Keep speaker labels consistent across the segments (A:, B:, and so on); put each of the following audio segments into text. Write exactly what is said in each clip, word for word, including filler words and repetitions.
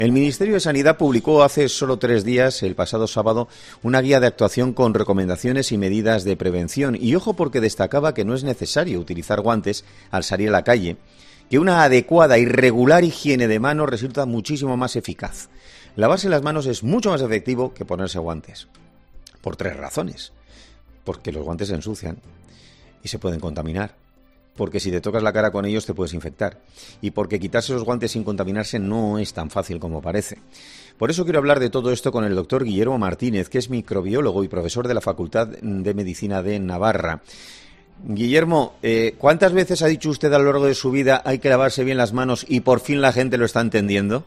A: El Ministerio de Sanidad publicó hace solo tres días, el pasado sábado, una guía de actuación con recomendaciones y medidas de prevención. Y ojo, porque destacaba que no es necesario utilizar guantes al salir a la calle, que una adecuada y regular higiene de manos resulta muchísimo más eficaz. Lavarse las manos es mucho más efectivo que ponerse guantes. Por tres razones. Porque los guantes se ensucian y se pueden contaminar. Porque si te tocas la cara con ellos te puedes infectar. Y porque quitarse los guantes sin contaminarse no es tan fácil como parece. Por eso quiero hablar de todo esto con el doctor Guillermo Martínez, que es microbiólogo y profesor de la Facultad de Medicina de Navarra. Guillermo, eh, ¿cuántas veces ha dicho usted a lo largo de su vida hay que lavarse bien las manos y por fin la gente lo está entendiendo?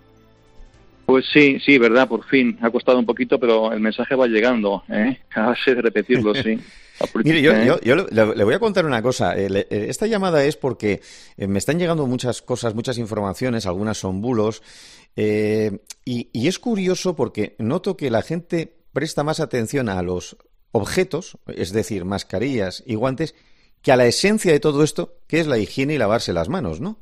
B: Pues sí, sí, verdad, por fin. Ha costado un poquito, pero el mensaje va llegando, ¿eh? A base de repetirlo, sí.
A: Mire, yo, yo, yo le, le voy a contar una cosa. Esta llamada es porque me están llegando muchas cosas, muchas informaciones, algunas son bulos, eh, y, y es curioso porque noto que la gente presta más atención a los objetos, es decir, mascarillas y guantes, que a la esencia de todo esto, que es la higiene y lavarse las manos, ¿no?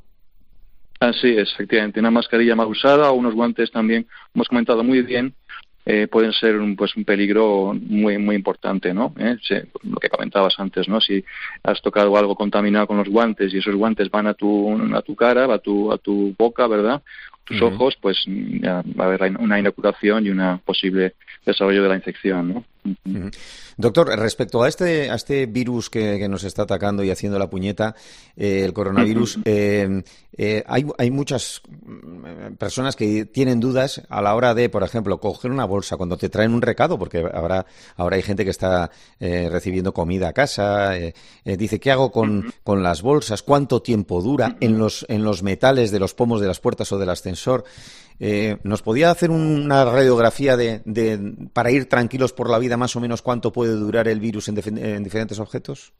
B: Así es, efectivamente. Una mascarilla mal usada o unos guantes también, hemos comentado muy bien, Eh, pueden ser un, pues un peligro muy muy importante, ¿no? ¿Eh? Sí, lo que comentabas antes, ¿no? Si has tocado algo contaminado con los guantes y esos guantes van a tu a tu cara, a tu a tu boca, ¿verdad? Tus uh-huh. ojos, pues ya va a haber una inoculación y un posible desarrollo de la infección, ¿no?
A: Uh-huh. Doctor, respecto a este a este virus que, que nos está atacando y haciendo la puñeta, eh, el coronavirus, uh-huh. eh, eh, hay, hay muchas personas que tienen dudas a la hora de, por ejemplo, coger una bolsa cuando te traen un recado, porque ahora, ahora hay gente que está eh, recibiendo comida a casa, eh, eh, dice, ¿qué hago con, uh-huh. con las bolsas? ¿Cuánto tiempo dura? Uh-huh. En los, en los metales de los pomos de las puertas o del ascensor. Eh, ¿Nos podía hacer una radiografía de, de para ir tranquilos por la vida más o menos cuánto puede durar el virus en, dif- en diferentes objetos?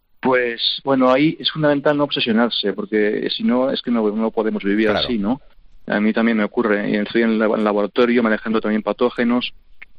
B: Pues bueno, ahí es fundamental no obsesionarse, porque si no es que no, no podemos vivir claro. así, ¿no? A mí también me ocurre, estoy en el laboratorio manejando también patógenos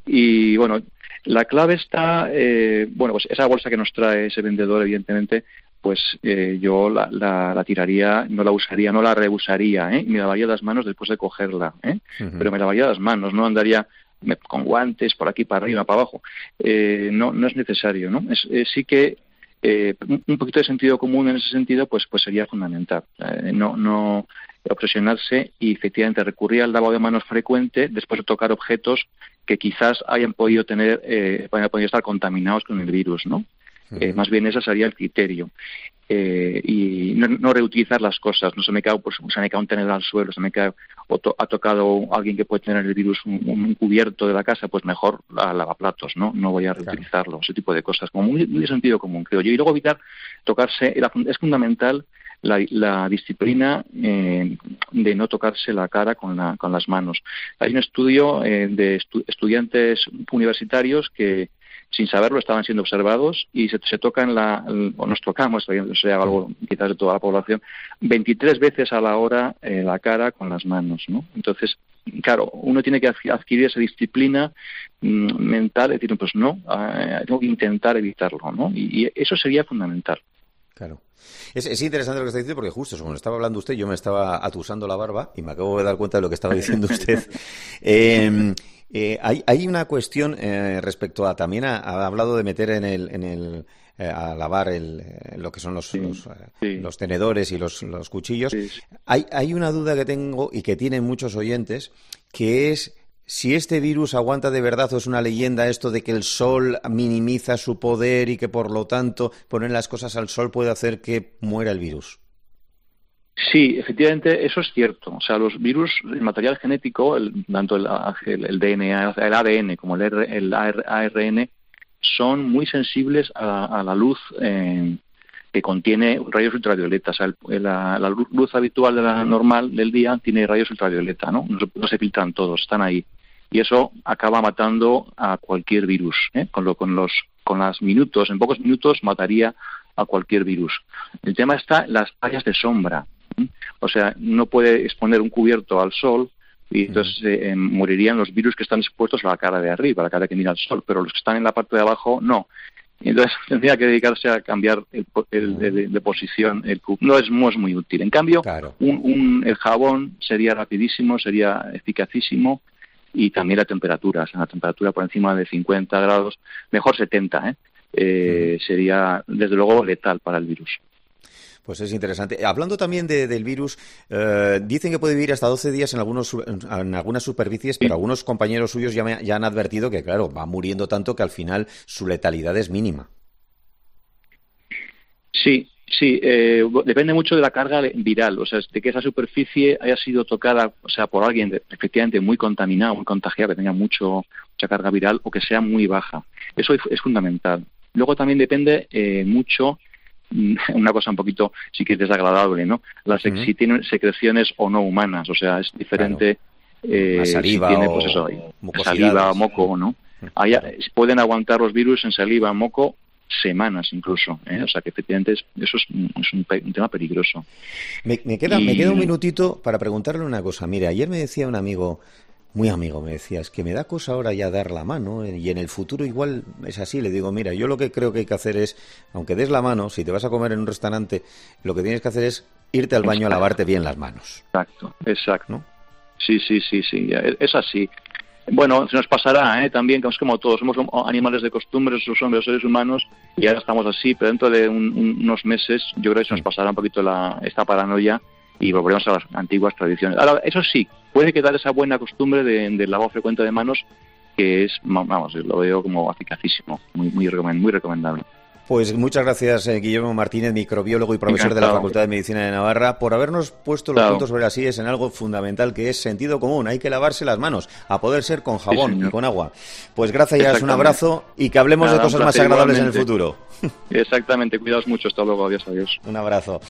B: y bueno, la clave está, eh, bueno, pues esa bolsa que nos trae ese vendedor, evidentemente, pues eh, yo la, la, la tiraría, no la usaría, no la reusaría, ¿eh? Me lavaría las manos después de cogerla, ¿eh? Uh-huh. Pero me lavaría las manos, no andaría con guantes por aquí, para arriba, para abajo. Eh, no, no es necesario, ¿no? Es, eh, sí que eh, un poquito de sentido común en ese sentido, pues, pues sería fundamental. Eh, no, no obsesionarse y efectivamente recurrir al lavado de manos frecuente después de tocar objetos que quizás hayan podido tener, eh, hayan podido estar contaminados con el virus, ¿no? Eh, más bien ese sería el criterio. Eh, y no, no reutilizar las cosas. No se me cae, pues, se me cae un tenedor al suelo, se me cae, o to, ha tocado alguien que puede tener el virus un, un cubierto de la casa, pues mejor la lavaplatos, ¿no? No voy a reutilizarlo, claro. Ese tipo de cosas, como muy, muy de sentido común, creo yo. Y luego evitar tocarse, es fundamental la, la disciplina eh, de no tocarse la cara con, la, con las manos. Hay un estudio eh, de estu, estudiantes universitarios que sin saberlo estaban siendo observados y se, se tocan la, o nos tocamos, o sea, algo quizás de toda la población, veintitrés veces a la hora eh, la cara con las manos, ¿no? Entonces, claro, uno tiene que adquirir esa disciplina mm, mental, es decir, pues no, eh, tengo que intentar evitarlo, ¿no? Y, y eso sería fundamental.
A: Claro. Es, es interesante lo que está diciendo porque justo cuando estaba hablando usted yo me estaba atusando la barba y me acabo de dar cuenta de lo que estaba diciendo usted. eh, eh, hay, hay una cuestión eh, respecto a también ha, ha hablado de meter en el en el eh, a lavar el, eh, lo que son los, sí, los, eh, sí. los tenedores y los, los cuchillos. Sí, sí. Hay, hay una duda que tengo y que tienen muchos oyentes que es si este virus aguanta de verdad o es una leyenda esto de que el sol minimiza su poder y que por lo tanto poner las cosas al sol puede hacer que muera el virus.
B: Sí, efectivamente, eso es cierto. O sea, los virus, el material genético, el, tanto el, el, el D N A, el A D N como el, R, el A R N, son muy sensibles a, a la luz eh, que contiene rayos ultravioleta. O sea, el, la, la luz habitual de la normal del día tiene rayos ultravioleta, ¿no? No se, no se filtran todos, están ahí. Y eso acaba matando a cualquier virus, ¿eh? Con, lo, con los con los minutos, en pocos minutos mataría a cualquier virus. El tema está en las áreas de sombra. ¿eh? O sea, no puede exponer un cubierto al sol y entonces eh, morirían los virus que están expuestos a la cara de arriba, a la cara que mira al sol, pero los que están en la parte de abajo no. Y entonces tendría que dedicarse a cambiar el, el, el, el de posición. El, no, es, no es muy útil. En cambio,
A: claro. un,
B: un, el jabón sería rapidísimo, sería eficacísimo, y también la temperatura. O sea, la temperatura por encima de cincuenta grados, mejor setenta, ¿eh? Eh, uh-huh. Sería, desde luego, letal para el virus.
A: Pues es interesante. Hablando también de, del virus, eh, dicen que puede vivir hasta doce días en, algunos, en algunas superficies, pero algunos compañeros suyos ya, me, ya han advertido que, claro, va muriendo tanto que al final su letalidad es mínima.
B: Sí, sí. Eh, depende mucho de la carga viral, o sea, de que esa superficie haya sido tocada, o sea, por alguien de, efectivamente muy contaminado, muy contagiado, que tenga mucho, mucha carga viral, o que sea muy baja. Eso es, es fundamental. Luego también depende eh, mucho... una cosa un poquito, sí que es desagradable, ¿no? Las uh-huh. si tienen secreciones o no humanas, o sea, es diferente.
A: Claro. Eh, saliva si tiene, pues eso,
B: saliva o moco, ¿no? Ahí, pueden aguantar los virus en saliva, moco, semanas incluso, ¿eh? O sea, que efectivamente es, eso es, es un, un tema peligroso.
A: Me, me, queda, y... me queda un minutito para preguntarle una cosa. Mire, ayer me decía un amigo... Muy amigo, me decía, es que me da cosa ahora ya dar la mano, y en el futuro igual es así. Le digo, mira, yo lo que creo que hay que hacer es, aunque des la mano, si te vas a comer en un restaurante, lo que tienes que hacer es irte al baño exacto. a lavarte bien las manos.
B: Exacto, exacto. ¿No? Sí, sí, sí, sí, es así. Bueno, se nos pasará, ¿eh? También, es como todos, somos animales de costumbre, somos los seres humanos, y ahora estamos así, pero dentro de un, un, unos meses yo creo que se nos pasará un poquito la, esta paranoia y volveremos a las antiguas tradiciones. Ahora, eso sí, puede quedar esa buena costumbre de, de lavado frecuente de manos, que es, vamos, lo veo como eficacísimo, muy, muy, muy recomendable.
A: Pues muchas gracias, eh, Guillermo Martínez, microbiólogo y profesor Encantado. de la Facultad de Medicina de Navarra, por habernos puesto los claro. puntos sobre las íes en algo fundamental que es sentido común. Hay que lavarse las manos, a poder ser con jabón sí, y con agua. Pues gracias, un abrazo y que hablemos Nada, de cosas más agradables igualmente. en el futuro.
B: Exactamente, cuidaos mucho, hasta luego, adiós, adiós.
A: Un abrazo.